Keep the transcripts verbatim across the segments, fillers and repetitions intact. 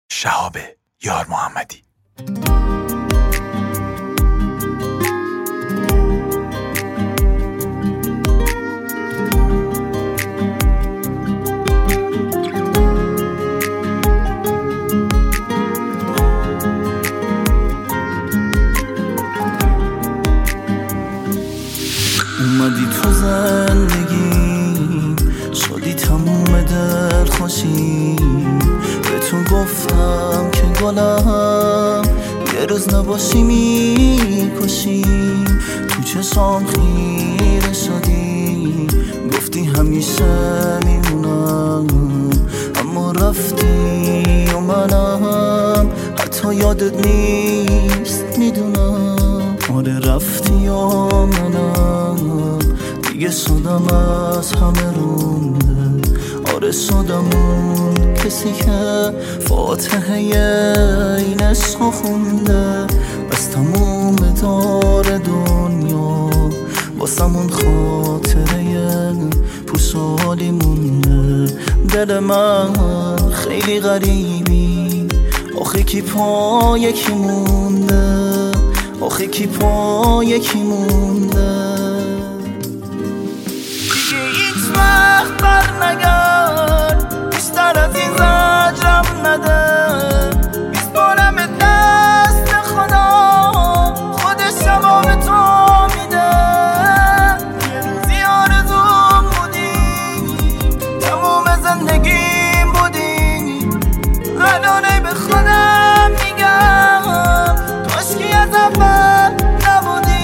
شهاب یار محمدی. اومدی تو زندگی، شدی تموم دلخوشی. به تو گفتم که گلم یه روز نباشی میکشی. تو چشام خیره شدی، گفتی همیشه میمونم، اما رفتی و منم حتی یادت نیست میدونم. آره رفتی و منم دیگه شدم از همه رونده. آره شدم اون کسی که فاتحه این عشق خونده. از تموم دار دنیا واسمون خاطره پوشالی مونده. دل من خیلی غریبی، آخه کی پا یکی مونده، آخه کی پا یکی مونده. دیگه هیچ وقت بر نگرد، بیشتر از این زجرم نده. میسپارم دست خدا، خودش جواب تو میده. یه روزی آرزوم بودی، تموم زندگیم بودی. الانه به خودم میگم کاشکی از اول نبودی.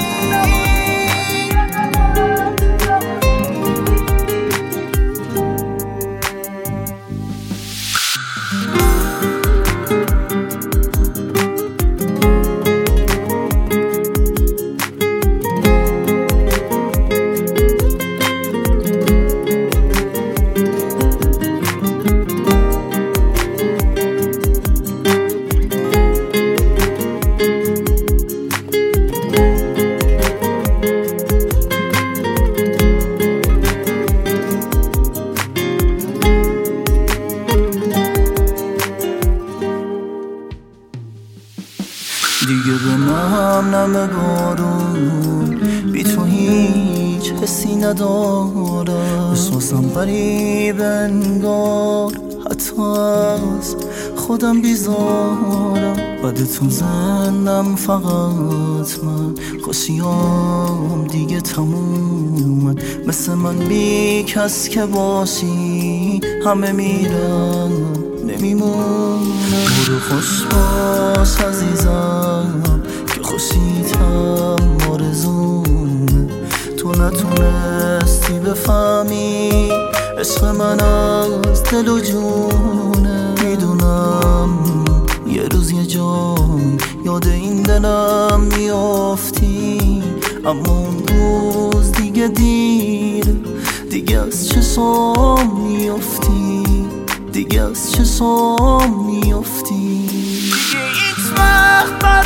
دیگه به من نم بارون، بی تو هیچ حسی ندارم. احساسم غریب انگار، حتی از خودم بیزارم. بعد تو زندم فقط من، خوشیام دیگه تمومن. مثل من بی کس که باشی، همه میرن نمیمونم. برو خوش باش عزیزم که خوشیتم آرزومه. تو نتونستی بفهمی عشق من از دل و جونه. میدونم یه روز یه جای یاد این دلم میافتی، اما اون روز دیگه دیره. دیگه از چشام میافتی، دیگه از چشام میافتی. دیگه هیچ وقت بر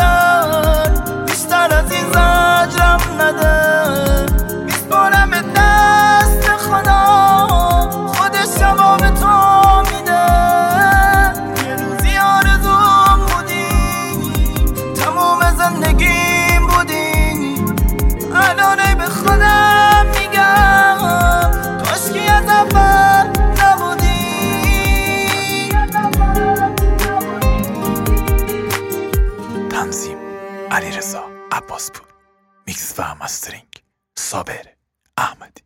نگرد، بیشتر از این زجرم نده. میسپارم دست خدا، خودش جواب تو میده. یه روزی آرزوم بودی، تموم زندگیم بودی. الانه به خودم میگم کاشکی از اول نبودی. تنظیم علیرضا عباسپور، میکس و مسترینگ صابر احمدی.